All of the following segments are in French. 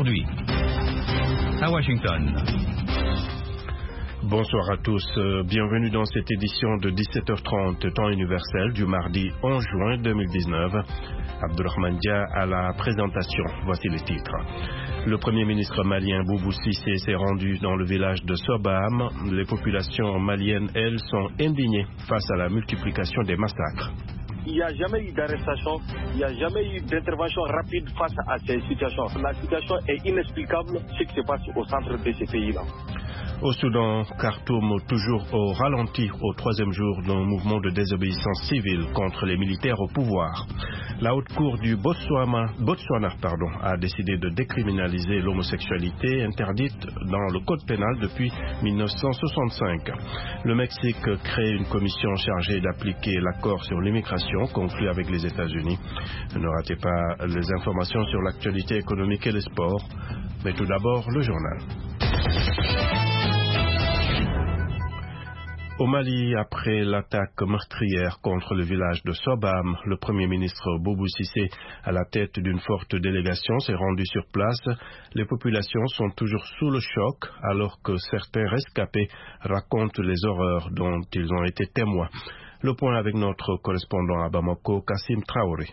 aujourd'hui. À Washington. Bonsoir à tous, bienvenue dans cette édition de 17h30 temps universel du mardi 11 juin 2019. Abdourahmane Dia à la présentation, voici les titres. Le Premier ministre malien Boubou Cissé s'est rendu dans le village de Sobam. Les populations maliennes, elles, sont indignées face à la multiplication des massacres. Il n'y a jamais eu d'arrestation, il n'y a jamais eu d'intervention rapide face à ces situations. La situation est inexplicable, ce qui se passe au centre de ces pays-là. Au Soudan, Khartoum toujours au ralenti au troisième jour d'un mouvement de désobéissance civile contre les militaires au pouvoir. La haute cour du Botswana a décidé de décriminaliser l'homosexualité interdite dans le code pénal depuis 1965. Le Mexique crée une commission chargée d'appliquer l'accord sur l'immigration conclu avec les États-Unis. Ne ratez pas les informations sur l'actualité économique et les sports, mais tout d'abord le journal. Au Mali, après l'attaque meurtrière contre le village de Sobam, le Premier ministre Boubou Cissé, à la tête d'une forte délégation, s'est rendu sur place. Les populations sont toujours sous le choc, alors que certains rescapés racontent les horreurs dont ils ont été témoins. Le point avec notre correspondant à Bamako, Kassim Traoré.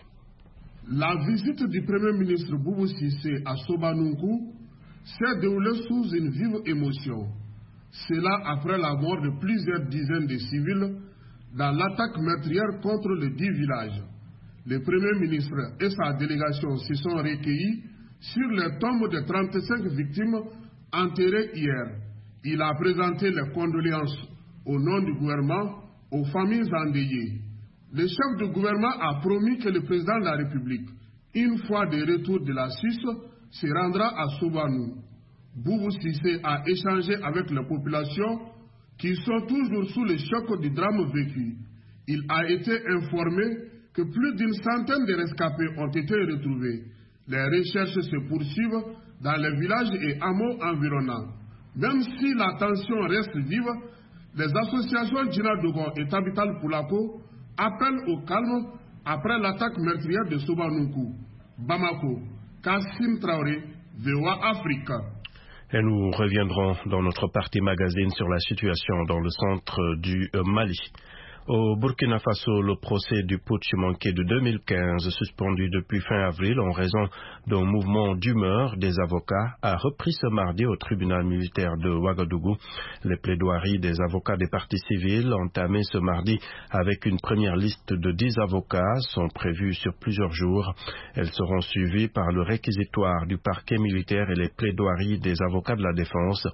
La visite du Premier ministre Boubou Cissé à Sobanunku s'est déroulée sous une vive émotion. Cela après la mort de plusieurs dizaines de civils dans l'attaque meurtrière contre les 10 villages. Le Premier ministre et sa délégation se sont recueillis sur les tombes de 35 victimes enterrées hier. Il a présenté les condoléances au nom du gouvernement aux familles endeuillées. Le chef du gouvernement a promis que le président de la République, une fois de retour de la Suisse, se rendra à Sobanou. Boubou Cissé a échangé avec les populations qui sont toujours sous le choc du drame vécu. Il a été informé que plus d'une centaine de rescapés ont été retrouvés. Les recherches se poursuivent dans les villages et hameaux environnants. Même si la tension reste vive, les associations Djina Dogon et Tabital Poulako appellent au calme après l'attaque meurtrière de Sobanunku. Bamako, Kassim Traoré, VOA Africa. Et nous reviendrons dans notre partie magazine sur la situation dans le centre du Mali. Au Burkina Faso, le procès du putsch manqué de 2015, suspendu depuis fin avril en raison d'un mouvement d'humeur des avocats, a repris ce mardi au tribunal militaire de Ouagadougou. Les plaidoiries des avocats des parties civiles, entamées ce mardi avec une première liste de 10 avocats, sont prévues sur plusieurs jours. Elles seront suivies par le réquisitoire du parquet militaire et les plaidoiries des avocats de la défense.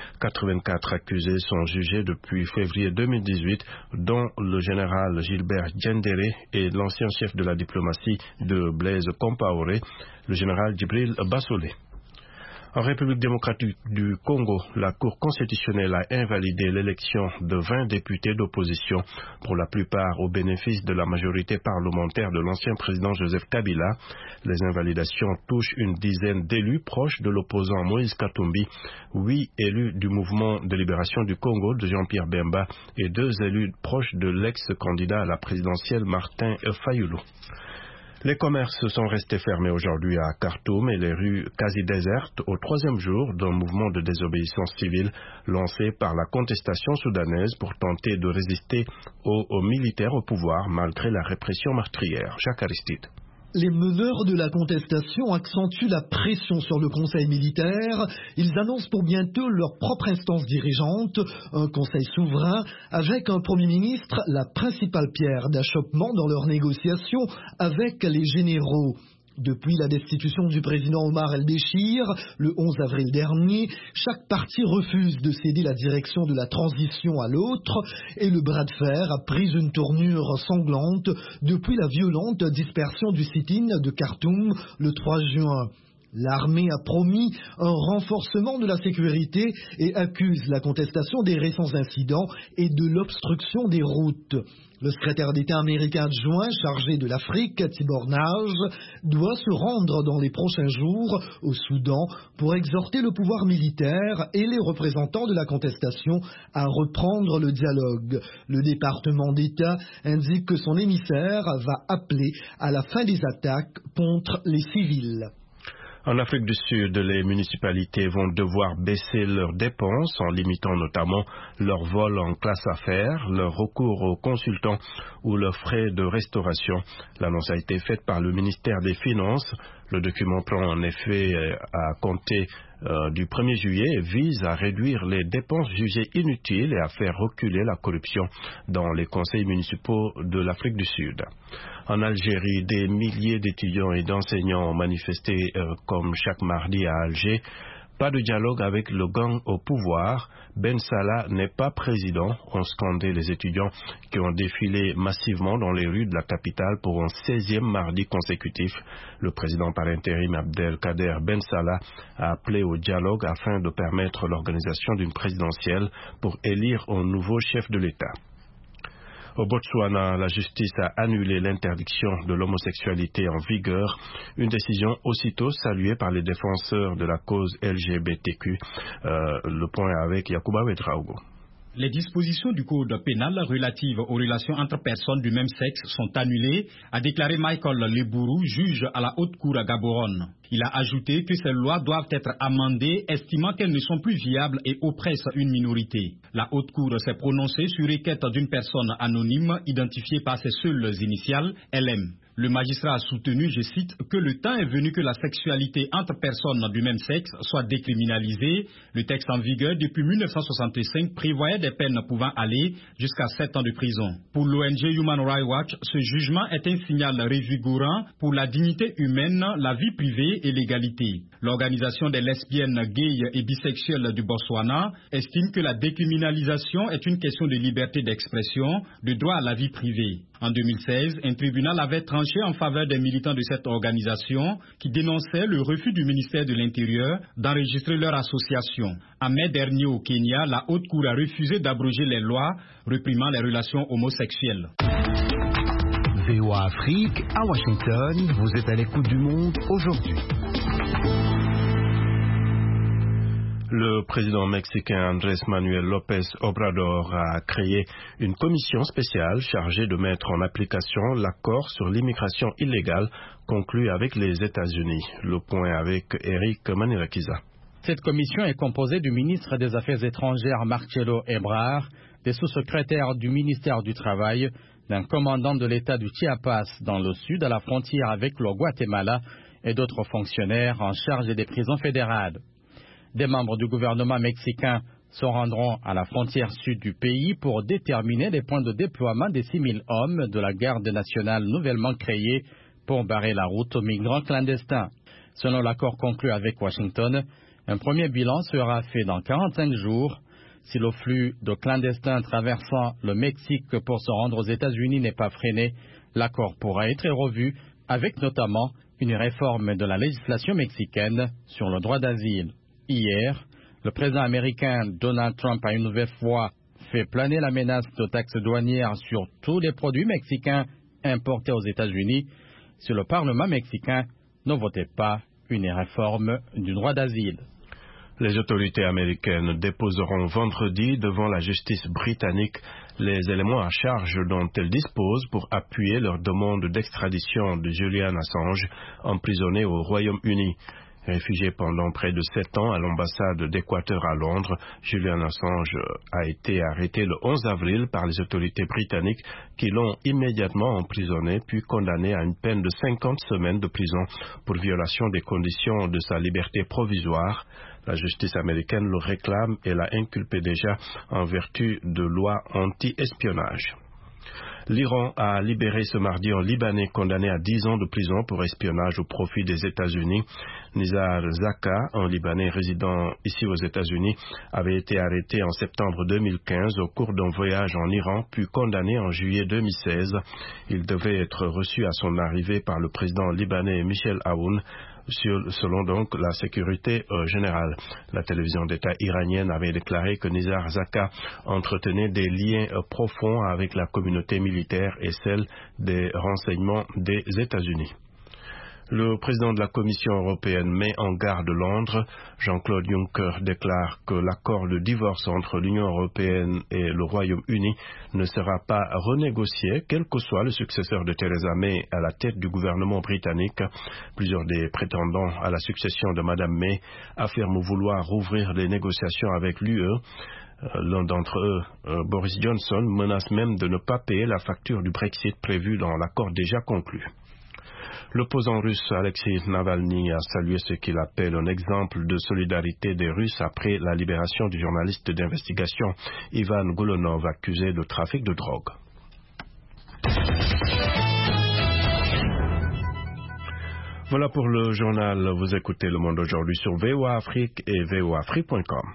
84 accusés sont jugés depuis février 2018, dont le général Gilbert Diendéré et l'ancien chef de la diplomatie de Blaise Compaoré, le général Djibril Bassolé. En République démocratique du Congo, la Cour constitutionnelle a invalidé l'élection de 20 députés d'opposition, pour la plupart au bénéfice de la majorité parlementaire de l'ancien président Joseph Kabila. Les invalidations touchent une dizaine d'élus proches de l'opposant Moïse Katumbi, 8 élus du mouvement de libération du Congo de Jean-Pierre Bemba et 2 élus proches de l'ex-candidat à la présidentielle Martin Fayulu. Les commerces sont restés fermés aujourd'hui à Khartoum et les rues quasi désertes au troisième jour d'un mouvement de désobéissance civile lancé par la contestation soudanaise pour tenter de résister aux militaires au pouvoir malgré la répression meurtrière. Jacques Aristide. Les meneurs de la contestation accentuent la pression sur le conseil militaire. Ils annoncent pour bientôt leur propre instance dirigeante, un conseil souverain, avec un Premier ministre, la principale pierre d'achoppement dans leurs négociations avec les généraux. Depuis la destitution du président Omar El-Béchir, le 11 avril dernier, chaque parti refuse de céder la direction de la transition à l'autre et le bras de fer a pris une tournure sanglante depuis la violente dispersion du sit-in de Khartoum le 3 juin. L'armée a promis un renforcement de la sécurité et accuse la contestation des récents incidents et de l'obstruction des routes. Le secrétaire d'État américain adjoint chargé de l'Afrique, Tibor Nage, doit se rendre dans les prochains jours au Soudan pour exhorter le pouvoir militaire et les représentants de la contestation à reprendre le dialogue. Le département d'État indique que son émissaire va appeler à la fin des attaques contre les civils. En Afrique du Sud, les municipalités vont devoir baisser leurs dépenses en limitant notamment leurs vols en classe affaires, leur recours aux consultants ou leurs frais de restauration. L'annonce a été faite par le ministère des Finances. Le document prend en effet à compter du 1er juillet et vise à réduire les dépenses jugées inutiles et à faire reculer la corruption dans les conseils municipaux de l'Afrique du Sud. En Algérie, des milliers d'étudiants et d'enseignants ont manifesté comme chaque mardi à Alger. Pas de dialogue avec le gang au pouvoir. Ben Salah n'est pas président, ont scandé les étudiants qui ont défilé massivement dans les rues de la capitale pour un 16e mardi consécutif. Le président par intérim Abdelkader Ben Salah a appelé au dialogue afin de permettre l'organisation d'une présidentielle pour élire un nouveau chef de l'État. Au Botswana, la justice a annulé l'interdiction de l'homosexualité en vigueur, une décision aussitôt saluée par les défenseurs de la cause LGBTQ. Le point avec Yacouba Ouedraogo. Les dispositions du code pénal relatives aux relations entre personnes du même sexe sont annulées, a déclaré Michael Lebourou, juge à la Haute Cour à Gaborone. Il a ajouté que ces lois doivent être amendées, estimant qu'elles ne sont plus viables et oppressent une minorité. La Haute Cour s'est prononcée sur requête d'une personne anonyme identifiée par ses seules initiales, LM. Le magistrat a soutenu, je cite, que le temps est venu que la sexualité entre personnes du même sexe soit décriminalisée. Le texte en vigueur depuis 1965 prévoyait des peines pouvant aller jusqu'à 7 ans de prison. Pour l'ONG Human Rights Watch, ce jugement est un signal revigorant pour la dignité humaine, la vie privée et l'égalité. L'organisation des lesbiennes, gays et bisexuelles du Botswana estime que la décriminalisation est une question de liberté d'expression, de droit à la vie privée. En 2016, un tribunal avait tranché en faveur des militants de cette organisation qui dénonçaient le refus du ministère de l'Intérieur d'enregistrer leur association. En mai dernier au Kenya, la Haute Cour a refusé d'abroger les lois réprimant les relations homosexuelles. VOA Afrique, à Washington, vous êtes à l'écoute du monde aujourd'hui. Le président mexicain Andrés Manuel López Obrador a créé une commission spéciale chargée de mettre en application l'accord sur l'immigration illégale conclu avec les États-Unis. Le point avec Eric Manirakiza. Cette commission est composée du ministre des Affaires étrangères Marcelo Ebrard, des sous-secrétaires du ministère du Travail, d'un commandant de l'État du Chiapas dans le sud à la frontière avec le Guatemala et d'autres fonctionnaires en charge des prisons fédérales. Des membres du gouvernement mexicain se rendront à la frontière sud du pays pour déterminer les points de déploiement des 6 000 hommes de la garde nationale nouvellement créée pour barrer la route aux migrants clandestins. Selon l'accord conclu avec Washington, un premier bilan sera fait dans 45 jours. Si le flux de clandestins traversant le Mexique pour se rendre aux États-Unis n'est pas freiné, l'accord pourra être revu avec notamment une réforme de la législation mexicaine sur le droit d'asile. Hier, le président américain Donald Trump a une nouvelle fois fait planer la menace de taxes douanières sur tous les produits mexicains importés aux États-Unis si le Parlement mexicain ne votait pas une réforme du droit d'asile. Les autorités américaines déposeront vendredi devant la justice britannique les éléments à charge dont elles disposent pour appuyer leur demande d'extradition de Julian Assange, emprisonné au Royaume-Uni. Réfugié pendant près de 7 ans à l'ambassade d'Équateur à Londres, Julian Assange a été arrêté le 11 avril par les autorités britanniques qui l'ont immédiatement emprisonné puis condamné à une peine de 50 semaines de prison pour violation des conditions de sa liberté provisoire. La justice américaine le réclame et l'a inculpé déjà en vertu de lois anti-espionnage. L'Iran a libéré ce mardi un Libanais condamné à 10 ans de prison pour espionnage au profit des États-Unis. Nizar Zaka, un Libanais résident ici aux États-Unis, avait été arrêté en septembre 2015 au cours d'un voyage en Iran, puis condamné en juillet 2016. Il devait être reçu à son arrivée par le président libanais Michel Aoun, selon donc la sécurité générale. La télévision d'État iranienne avait déclaré que Nizar Zaka entretenait des liens profonds avec la communauté militaire et celle des renseignements des États-Unis. Le président de la Commission européenne met en garde Londres. Jean-Claude Juncker déclare que l'accord de divorce entre l'Union européenne et le Royaume-Uni ne sera pas renégocié, quel que soit le successeur de Theresa May à la tête du gouvernement britannique. Plusieurs des prétendants à la succession de Mme May affirment vouloir rouvrir les négociations avec l'UE. L'un d'entre eux, Boris Johnson, menace même de ne pas payer la facture du Brexit prévue dans l'accord déjà conclu. L'opposant russe Alexei Navalny a salué ce qu'il appelle un exemple de solidarité des Russes après la libération du journaliste d'investigation Ivan Golunov accusé de trafic de drogue. Voilà pour le journal. Vous écoutez Le Monde aujourd'hui sur VOA Afrique et voaafrique.com.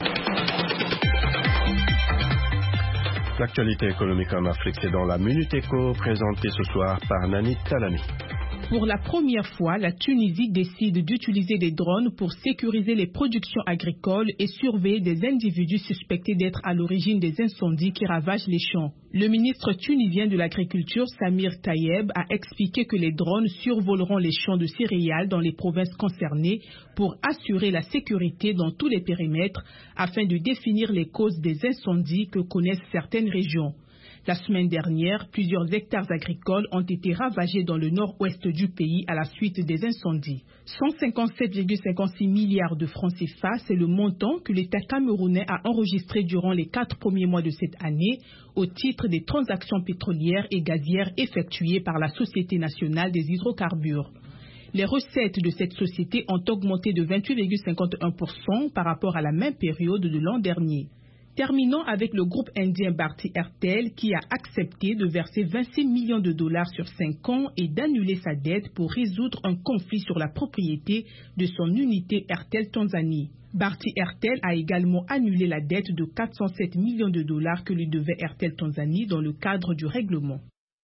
L'actualité économique en Afrique, c'est dans la Minute Éco, présentée ce soir par Nani Talami. Pour la première fois, la Tunisie décide d'utiliser des drones pour sécuriser les productions agricoles et surveiller des individus suspectés d'être à l'origine des incendies qui ravagent les champs. Le ministre tunisien de l'Agriculture, Samir Tayeb, a expliqué que les drones survoleront les champs de céréales dans les provinces concernées pour assurer la sécurité dans tous les périmètres afin de définir les causes des incendies que connaissent certaines régions. La semaine dernière, plusieurs hectares agricoles ont été ravagés dans le nord-ouest du pays à la suite des incendies. 157,56 milliards de francs CFA, c'est le montant que l'État camerounais a enregistré durant les 4 premiers mois de cette année au titre des transactions pétrolières et gazières effectuées par la Société nationale des hydrocarbures. Les recettes de cette société ont augmenté de 28,51% par rapport à la même période de l'an dernier. Terminons avec le groupe indien Bharti Airtel qui a accepté de verser 26 millions de dollars sur 5 ans et d'annuler sa dette pour résoudre un conflit sur la propriété de son unité Airtel Tanzanie. Bharti Airtel a également annulé la dette de 407 millions de dollars que lui devait Airtel Tanzanie dans le cadre du règlement.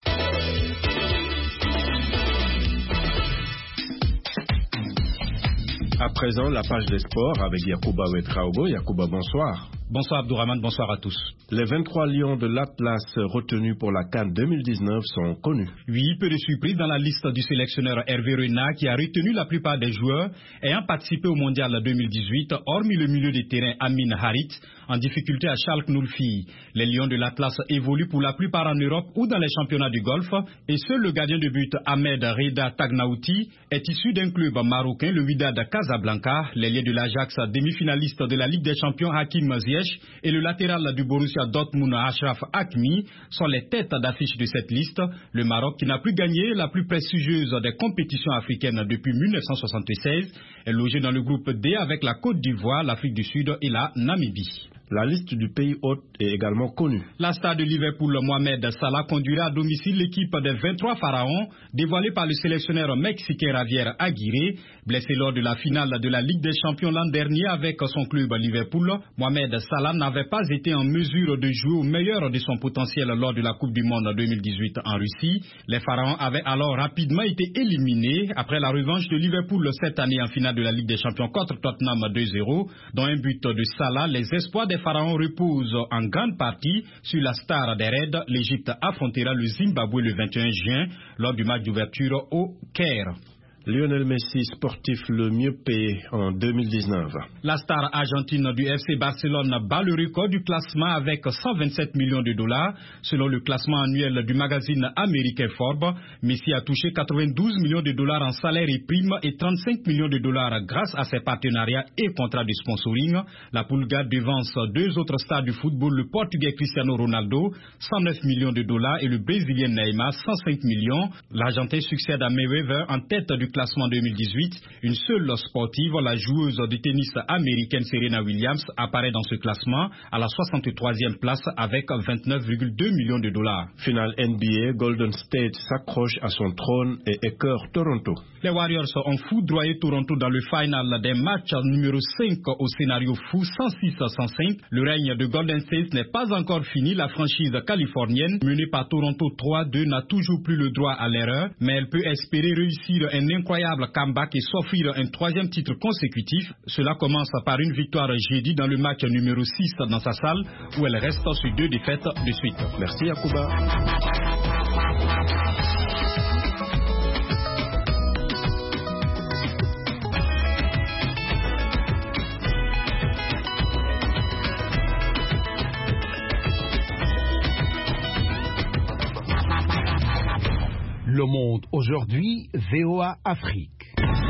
À présent, la page des sports avec Yacouba Ouetraogo. Yacouba, bonsoir. Bonsoir Abdourahmane, bonsoir à tous. Les 23 lions de l'Atlas retenus pour la CAN 2019 sont connus. Oui, peu de surprise dans la liste du sélectionneur Hervé Renard qui a retenu la plupart des joueurs ayant participé au Mondial 2018, hormis le milieu de terrain Amin Harit, en difficulté à Schalke 04. Les lions de l'Atlas évoluent pour la plupart en Europe ou dans les championnats du Golfe et seul le gardien de but Ahmed Reda Tagnaouti est issu d'un club marocain, le Wydad Casablanca. Les liens de l'Ajax, demi-finaliste de la Ligue des Champions Hakim Ziyech et le latéral du Borussia Dortmund Achraf Hakimi sont les têtes d'affiche de cette liste. Le Maroc, qui n'a plus gagné la plus prestigieuse des compétitions africaines depuis 1976, est logé dans le groupe D avec la Côte d'Ivoire, l'Afrique du Sud et la Namibie. La liste du pays hôte est également connue. La star de Liverpool, Mohamed Salah, conduira à domicile l'équipe des 23 pharaons, dévoilée par le sélectionneur mexicain Javier Aguirre. Blessé lors de la finale de la Ligue des Champions l'an dernier avec son club Liverpool, Mohamed Salah n'avait pas été en mesure de jouer au meilleur de son potentiel lors de la Coupe du Monde 2018 en Russie. Les pharaons avaient alors rapidement été éliminés après la revanche de Liverpool cette année en finale de la Ligue des Champions contre Tottenham 2-0, dont un but de Salah. Les espoirs des pharaons reposent en grande partie sur la star des Reds. L'Égypte affrontera le Zimbabwe le 21 juin lors du match d'ouverture au Caire. Lionel Messi, sportif le mieux payé en 2019. La star argentine du FC Barcelone bat le record du classement avec 127 millions de dollars. Selon le classement annuel du magazine américain Forbes, Messi a touché 92 millions de dollars en salaire et primes et 35 millions de dollars grâce à ses partenariats et contrats de sponsoring. La Pulga devance deux autres stars du football, le Portugais Cristiano Ronaldo, 109 millions de dollars et le Brésilien Neymar, 105 millions. L'Argentin succède à Mayweather en tête du classement 2018. Une seule sportive, la joueuse de tennis américaine Serena Williams, apparaît dans ce classement à la 63e place avec 29,2 millions de dollars. Finale NBA, Golden State s'accroche à son trône et écœure Toronto. Les Warriors ont foudroyé Toronto dans le final des matchs numéro 5 au scénario fou 106-105. Le règne de Golden State n'est pas encore fini. La franchise californienne, menée par Toronto 3-2, n'a toujours plus le droit à l'erreur, mais elle peut espérer réussir un incroyable comeback et s'offrir un 3e titre consécutif. Cela commence par une victoire jeudi dans le match numéro 6 dans sa salle, où elle reste sur 2 défaites de suite. Merci Yacouba. Le Monde aujourd'hui, VOA Afrique.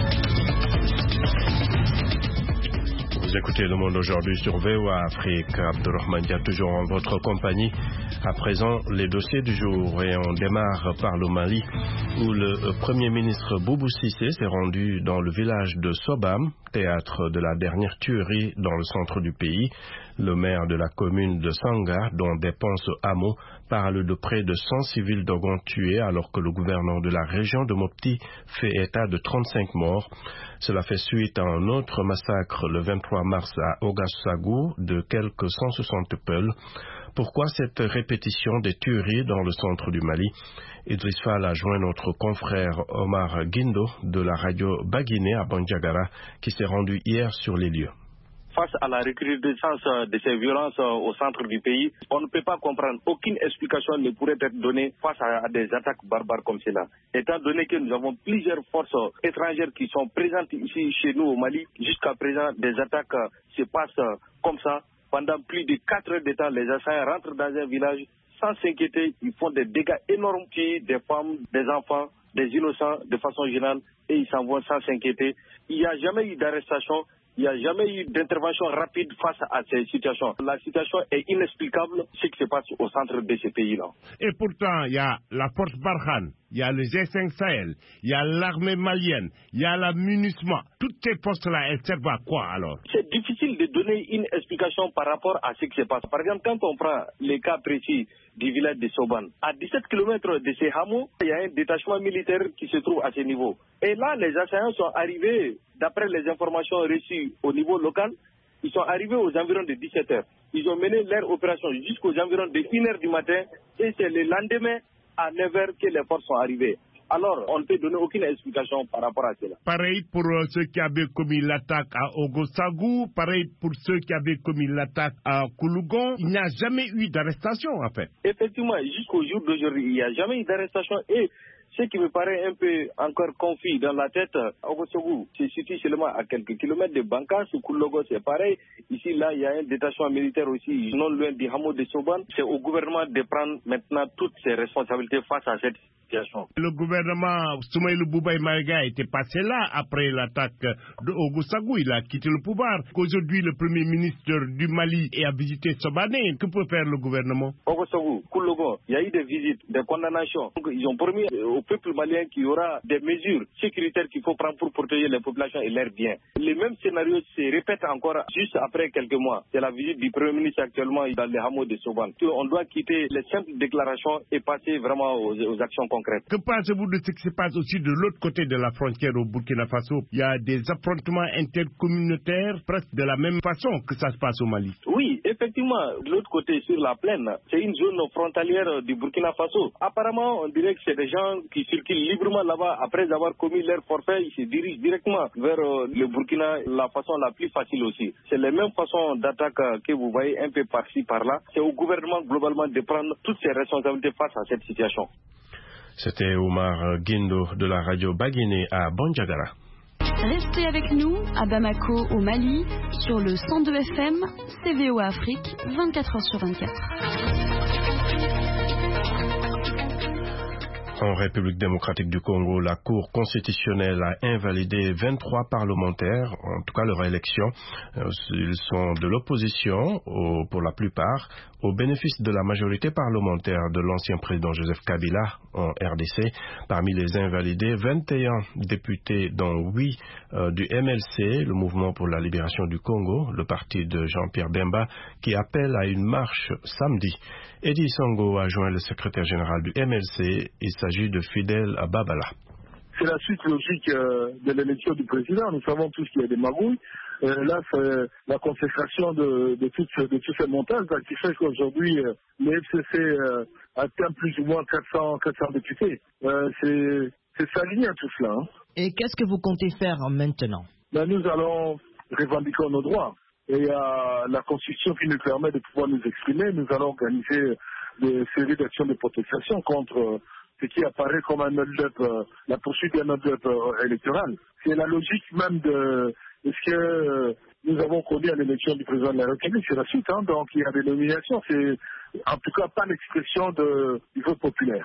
Vous écoutez Le Monde aujourd'hui sur VOA Afrique. Abdurrahman Dia toujours en votre compagnie. À présent, les dossiers du jour, et on démarre par le Mali où le Premier ministre Boubou Cissé s'est rendu dans le village de Sobam, théâtre de la dernière tuerie dans le centre du pays. Le maire de la commune de Sanga, dont dépend ce hameau, parle de près de 100 civils Dogon tués alors que le gouverneur de la région de Mopti fait état de 35 morts. Cela fait suite à un autre massacre le 23 mars à Ouagassogou de quelques 160 Peuls. Pourquoi cette répétition des tueries dans le centre du Mali? Idriss Fall a joint notre confrère Omar Guindo de la radio Baguiné à Bandiagara qui s'est rendu hier sur les lieux. Face à la recrudescence de ces violences au centre du pays, on ne peut pas comprendre. Aucune explication ne pourrait être donnée face à des attaques barbares comme cela. Étant donné que nous avons plusieurs forces étrangères qui sont présentes ici chez nous au Mali, jusqu'à présent des attaques se passent comme ça. Pendant plus de 4 heures de temps, les assaillants rentrent dans un village sans s'inquiéter. Ils font des dégâts énormes, des femmes, des enfants, des innocents de façon générale, et ils s'en vont sans s'inquiéter. Il n'y a jamais eu d'arrestation. Il n'y a jamais eu d'intervention rapide face à ces situations. La situation est inexplicable, ce qui se passe au centre de ces pays-là. Et pourtant, il y a la force Barkhane, il y a le G5 Sahel, il y a l'armée malienne, il y a la MINUSMA. Toutes ces postes-là, elles servent à quoi alors? C'est difficile de donner une explication par rapport à ce qui se passe. Par exemple, quand on prend les cas précis du village de Soban, à 17 km de ces hameaux, il y a un détachement militaire qui se trouve à ce niveau. Et là, les assaillants sont arrivés, d'après les informations reçues au niveau local, ils sont arrivés aux environs de 17 heures. Ils ont mené leur opération jusqu'aux environs de 1 heure du matin et c'est le lendemain à 9 heures que les forces sont arrivées. Alors, on ne peut donner aucune explication par rapport à cela. Pareil pour ceux qui avaient commis l'attaque à Ouagassogou, pareil pour ceux qui avaient commis l'attaque à Koulougon. Il n'y a jamais eu d'arrestation, en fait. Effectivement, jusqu'au jour d'aujourd'hui, il n'y a jamais eu d'arrestation. Et ce qui me paraît un peu encore confus dans la tête, Ouagassogou se situe seulement à quelques kilomètres de Bankas, ou Koulougon, c'est pareil. Ici, là, il y a un détachement militaire aussi, non loin du hameau de Soban. C'est au gouvernement de prendre maintenant toutes ses responsabilités face à cette situation. Le gouvernement Soumaïlou Boubaï Maïga était passé là après l'attaque de Ouagassogou. Il a quitté le pouvoir. Aujourd'hui, le premier ministre du Mali a visité Sobané. Que peut faire le gouvernement? Ouagassogou, Koulougon, il y a eu des visites, des condamnations. Donc, ils ont promis au peuple malien qu'il y aura des mesures sécuritaires qu'il faut prendre pour protéger les populations et leurs biens. Le même scénario se répète encore juste après quelques mois. C'est la visite du Premier ministre actuellement dans les hameaux de Soban. On doit quitter les simples déclarations et passer vraiment aux actions concrètes. Que pensez-vous de ce qui se passe aussi de l'autre côté de la frontière au Burkina Faso? Il y a des affrontements intercommunautaires presque de la même façon que ça se passe au Mali. Oui, effectivement, de l'autre côté sur la plaine, c'est une zone frontalière du Burkina Faso. Apparemment, on dirait que c'est des gens qui circulent librement là-bas. Après avoir commis leur forfait, ils se dirigent directement vers le Burkina, la façon la plus facile aussi. C'est les mêmes façons d'attaque que vous voyez un peu par-ci, par-là. C'est au gouvernement globalement de prendre toutes ses responsabilités face à cette situation. C'était Omar Guindo de la radio Baguiné à Bandiagara. Restez avec nous à Bamako au Mali sur le 102 FM, VOA Afrique, 24 heures sur 24. En République démocratique du Congo, la Cour constitutionnelle a invalidé 23 parlementaires, en tout cas leur élection. Ils sont de l'opposition, pour la plupart, au bénéfice de la majorité parlementaire de l'ancien président Joseph Kabila en RDC. Parmi les invalidés, 21 députés, dont 8 du MLC, le Mouvement pour la libération du Congo, le parti de Jean-Pierre Bemba, qui appelle à une marche samedi. Eddie Songo a joint le secrétaire général du MLC. Il s'agit de Fidel Babala. C'est la suite logique de l'élection du président. Nous savons tous qu'il y a des magouilles. Là, c'est la consécration de tous ces montages qui fait qu'aujourd'hui, le FCC atteint plus ou moins 400 députés. C'est s'aligner à tout cela. Hein. Et qu'est-ce que vous comptez faire maintenant? Nous allons revendiquer nos droits. Et la Constitution qui nous permet de pouvoir nous exprimer, nous allons organiser des séries d'actions de protestation contre ce qui apparaît comme un hold-up, la poursuite d'un hold-up électoral. C'est la logique même de ce que nous avons connu à l'élection du président de la République. C'est la suite, hein, donc il y a des nominations. C'est en tout cas pas l'expression du vote populaire.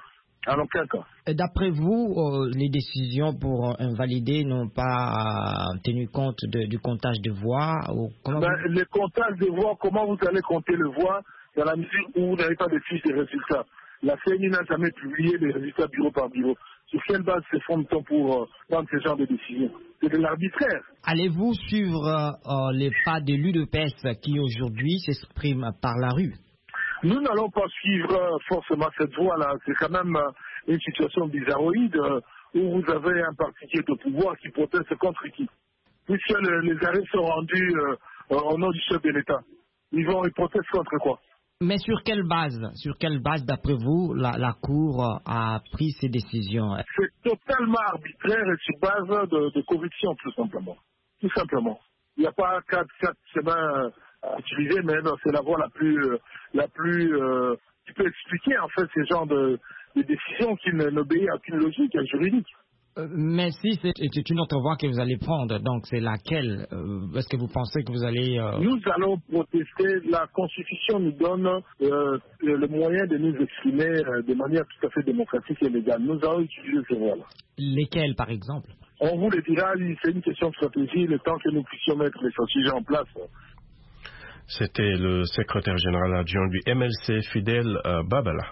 En aucun cas. D'après vous, les décisions pour invalider n'ont pas tenu compte du comptage de voix ou comment Les comptages de voix, comment vous allez compter le voix dans la mesure où vous n'avez pas de fiche de résultats? La CNI n'a jamais publié les résultats bureau par bureau. Sur quelle base se fonde-t-on pour prendre ce genre de décision? C'est de l'arbitraire. Allez-vous suivre les pas de l'UDPS qui aujourd'hui s'expriment par la rue? Nous n'allons pas suivre forcément cette voie-là. C'est quand même une situation bizarroïde où vous avez un parti qui est au pouvoir qui proteste contre qui? Puisque les arrêts sont rendus au nom du chef de l'État. Ils protestent contre quoi? Mais sur quelle base, d'après vous, la Cour a pris ces décisions? C'est totalement arbitraire et sur base de corruption, tout simplement. Tout simplement. Il n'y a pas quatre chemins à utiliser, mais c'est la voie la plus qui peut expliquer en fait ces genres de décisions qui n'obéissent à aucune logique juridique. Mais si c'est une autre voie que vous allez prendre, donc c'est laquelle? Est-ce que vous pensez que vous allez... Nous allons protester. La Constitution nous donne le moyen de nous exprimer de manière tout à fait démocratique et légale. Nous allons utiliser ces voies-là. Lesquelles, par exemple? On vous le dira, c'est une question de stratégie, le temps que nous puissions mettre les sujets en place. C'était le secrétaire général adjoint du MLC, Fidèle Babala.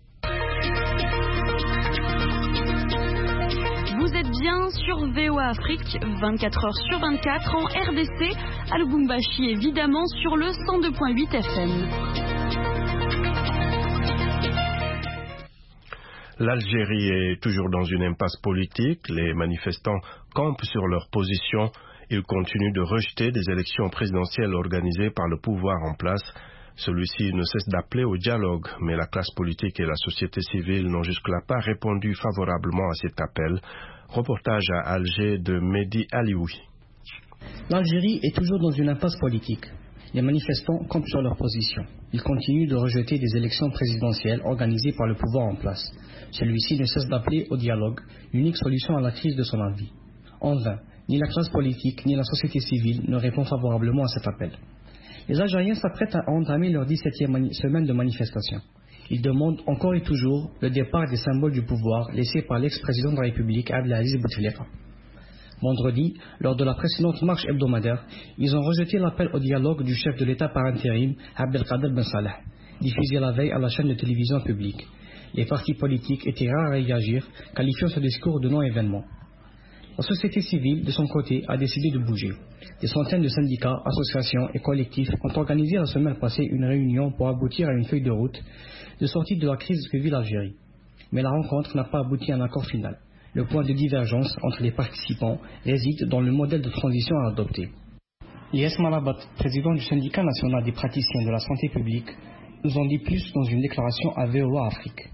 Vous êtes bien sur VOA Afrique, 24h/24 en RDC, à Lubumbashi évidemment sur le 102.8 FM. L'Algérie est toujours dans une impasse politique. Les manifestants campent sur leur position. Ils continuent de rejeter des élections présidentielles organisées par le pouvoir en place. Celui-ci ne cesse d'appeler au dialogue, mais la classe politique et la société civile n'ont jusque-là pas répondu favorablement à cet appel. Reportage à Alger de Mehdi Alioui. L'Algérie est toujours dans une impasse politique. Les manifestants campent sur leur position. Ils continuent de rejeter des élections présidentielles organisées par le pouvoir en place. Celui-ci ne cesse d'appeler au dialogue, l'unique solution à la crise de son avis. En vain, ni la classe politique ni la société civile ne répondent favorablement à cet appel. Les Algériens s'apprêtent à entamer leur 17e semaine de manifestation. Ils demandent encore et toujours le départ des symboles du pouvoir laissés par l'ex-président de la République Abdelaziz Bouteflika. Vendredi, lors de la précédente marche hebdomadaire, ils ont rejeté l'appel au dialogue du chef de l'État par intérim, Abdelkader Ben Salah, diffusé la veille à la chaîne de télévision publique. Les partis politiques étaient rares à réagir, qualifiant ce discours de non-événement. La société civile, de son côté, a décidé de bouger. Des centaines de syndicats, associations et collectifs ont organisé la semaine passée une réunion pour aboutir à une feuille de route de sortie de la crise que vit l'Algérie. Mais la rencontre n'a pas abouti à un accord final. Le point de divergence entre les participants réside dans le modèle de transition à adopter. Yes Malabat, président du syndicat national des praticiens de la santé publique, nous en dit plus dans une déclaration à VOA Afrique.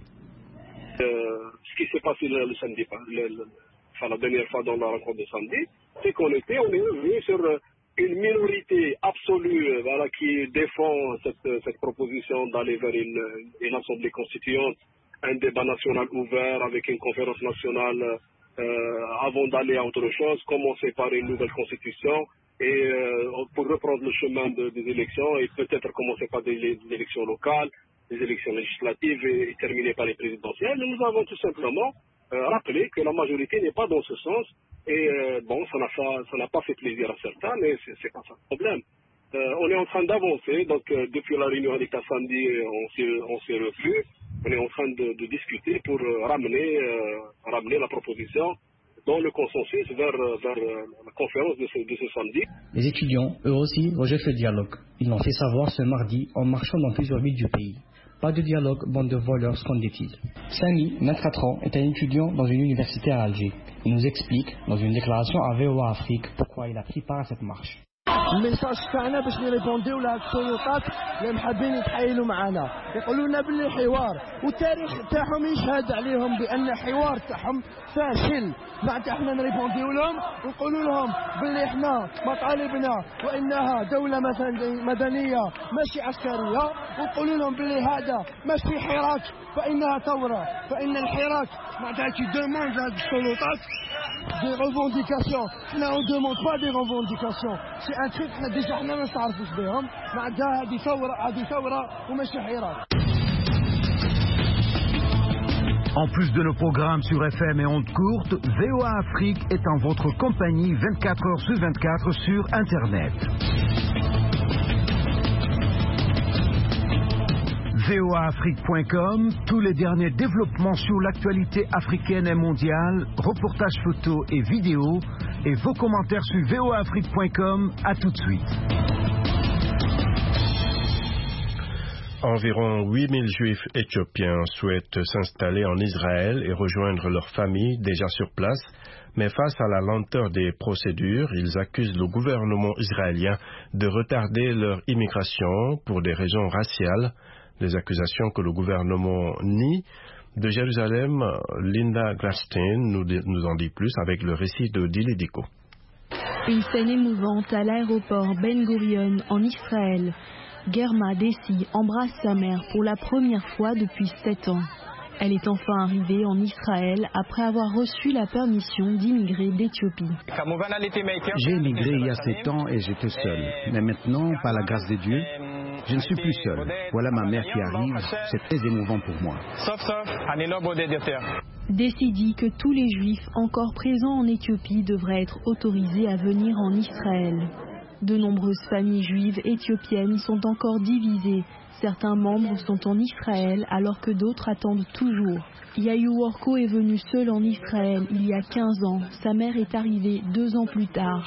Ce qui s'est passé le samedi, la dernière fois dans la rencontre de samedi, c'est qu'on est revenu sur une minorité absolue qui défend cette proposition d'aller vers une assemblée constituante, un débat national ouvert avec une conférence nationale avant d'aller à autre chose, commencer par une nouvelle constitution et pour reprendre le chemin des élections et peut-être commencer par des élections locales, des élections législatives et terminer par les présidentielles. Nous avons tout simplement rappelé que la majorité n'est pas dans ce sens et ça n'a pas fait plaisir à certains, mais c'est pas ça le problème. On est en train d'avancer, donc depuis la réunion avec samedi, on s'est revu. On est en train de discuter pour ramener la proposition dans le consensus vers la conférence de ce samedi. Les étudiants, eux aussi, rejettent le dialogue. Ils l'ont fait savoir ce mardi en marchant dans plusieurs villes du pays. Pas de dialogue, bande de voleurs, scandait-il. Samy, 24 ans, est un étudiant dans une université à Alger. Il nous explique, dans une déclaration à VOA Afrique, pourquoi il a pris part à cette marche. الميساج تاعنا باش نريبونديو لهاد السيوطات اللي حابين يتحايلوا معنا يقولوا لنا باللي حوار والتاريخ تاعهم يشهد عليهم بان الحوار تاعهم فاشل. بعد احنا نريبونديو لهم ونقولوا لهم باللي احنا مطالبنا وانها دوله مدنيه ماشي عسكريه ونقولوا لهم باللي هذا ماشي حراك فانها ثوره فان الحراك معناتها كي دوموند هاد السلطات des revendications. Là, on ne demande pas des revendications. C'est un truc que déjà on ne s'arrête بهم. معناتها هذه ثورة وماشي حراك. En plus de nos programmes sur FM et ondes courtes, VOA Afrique est en votre compagnie 24 heures sur 24 sur Internet. voaafrique.com, tous les derniers développements sur l'actualité africaine et mondiale, reportages photos et vidéos, et vos commentaires sur voaafrique.com. À tout de suite. Environ 8000 juifs éthiopiens souhaitent s'installer en Israël et rejoindre leurs familles déjà sur place, mais face à la lenteur des procédures, ils accusent le gouvernement israélien de retarder leur immigration pour des raisons raciales, des accusations que le gouvernement nie. De Jérusalem, Linda Glasstein nous en dit plus avec le récit de Dili Diko. Une scène émouvante à l'aéroport Ben Gurion en Israël. Germa Dessi embrasse sa mère pour la première fois depuis 7 ans. Elle est enfin arrivée en Israël après avoir reçu la permission d'immigrer d'Éthiopie. J'ai immigré il y a 7 ans et j'étais seul. Mais maintenant, par la grâce de Dieu, je ne suis plus seul. Voilà ma mère qui arrive. C'est très émouvant pour moi. Dessi dit que tous les juifs encore présents en Éthiopie devraient être autorisés à venir en Israël. De nombreuses familles juives éthiopiennes sont encore divisées. Certains membres sont en Israël alors que d'autres attendent toujours. Yayu Worko est venu seul en Israël il y a 15 ans. Sa mère est arrivée 2 ans plus tard.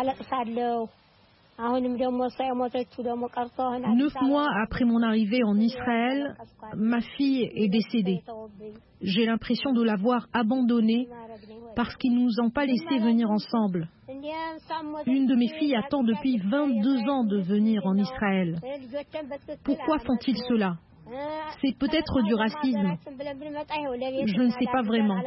9 mois après mon arrivée en Israël, ma fille est décédée. J'ai l'impression de l'avoir abandonnée parce qu'ils ne nous ont pas laissé venir ensemble. Une de mes filles attend depuis 22 ans de venir en Israël. Pourquoi font-ils cela? C'est peut-être du racisme. Je ne sais pas vraiment.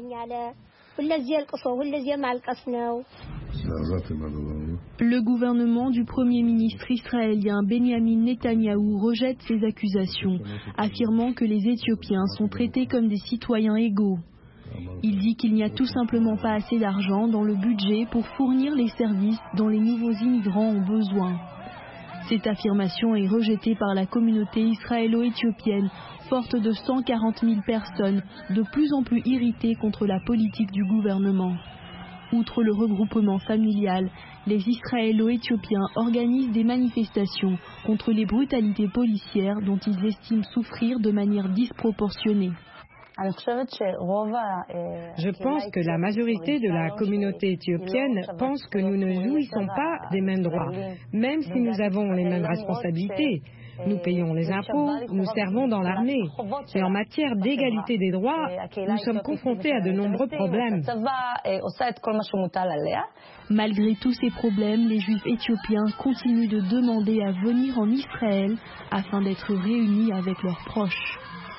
Le gouvernement du Premier ministre israélien Benjamin Netanyahou rejette ces accusations, affirmant que les Éthiopiens sont traités comme des citoyens égaux. Il dit qu'il n'y a tout simplement pas assez d'argent dans le budget pour fournir les services dont les nouveaux immigrants ont besoin. Cette affirmation est rejetée par la communauté israélo-éthiopienne, forte de 140 000 personnes, de plus en plus irritées contre la politique du gouvernement. Outre le regroupement familial, les Israélo-Éthiopiens organisent des manifestations contre les brutalités policières dont ils estiment souffrir de manière disproportionnée. Je pense que la majorité de la communauté éthiopienne pense que nous ne jouissons pas des mêmes droits, même si nous avons les mêmes responsabilités. Nous payons les impôts, nous servons dans l'armée. Et en matière d'égalité des droits, nous sommes confrontés à de nombreux problèmes. Malgré tous ces problèmes, les Juifs éthiopiens continuent de demander à venir en Israël afin d'être réunis avec leurs proches.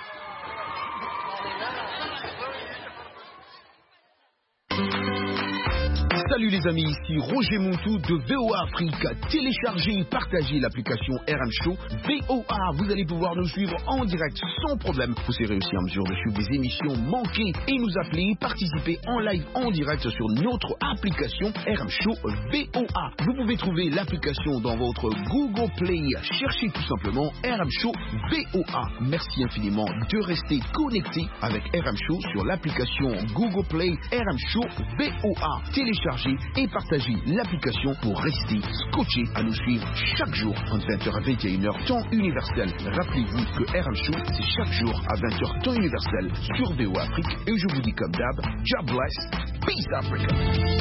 Salut les amis, ici Roger Montou de VOA Afrique. Téléchargez et partagez l'application RM Show VOA. Vous allez pouvoir nous suivre en direct sans problème. Vous serez aussi en mesure de suivre des émissions manquées et nous appeler, participer en live en direct sur notre application RM Show VOA. Vous pouvez trouver l'application dans votre Google Play. Cherchez tout simplement RM Show VOA. Merci infiniment de rester connecté avec RM Show sur l'application Google Play RM Show VOA. Téléchargez et partagez l'application pour rester scotché à nous suivre chaque jour entre 20h à 21h temps universel. Rappelez-vous que RM Show c'est chaque jour à 20h temps universel sur VOA Afrique et je vous dis comme d'hab, God bless, peace Africa.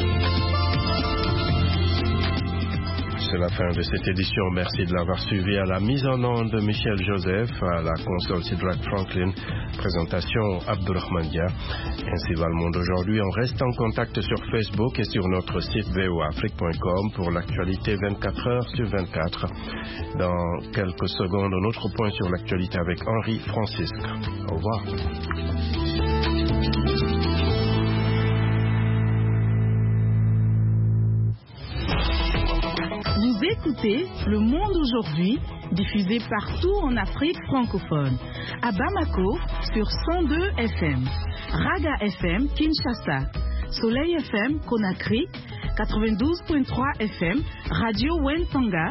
C'est la fin de cette édition. Merci de l'avoir suivi. À la mise en onde de Michel Joseph, à la console Sidrak Franklin, présentation Abdurrahman Dia. Ainsi va le monde aujourd'hui. On reste en contact sur Facebook et sur notre site voafrique.com pour l'actualité 24 heures sur 24. Dans quelques secondes, un autre point sur l'actualité avec Henri Francisque. Au revoir. Vous écoutez Le Monde aujourd'hui, diffusé partout en Afrique francophone. À Bamako, sur 102 FM. Raga FM, Kinshasa. Soleil FM, Conakry. 92.3 FM, Radio Wentanga.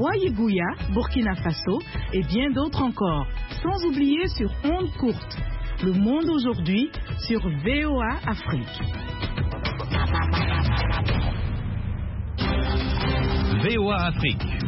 Ouaïgouya, Burkina Faso. Et bien d'autres encore. Sans oublier sur ondes courtes. Le monde aujourd'hui sur VOA Afrique. VOA Afrique.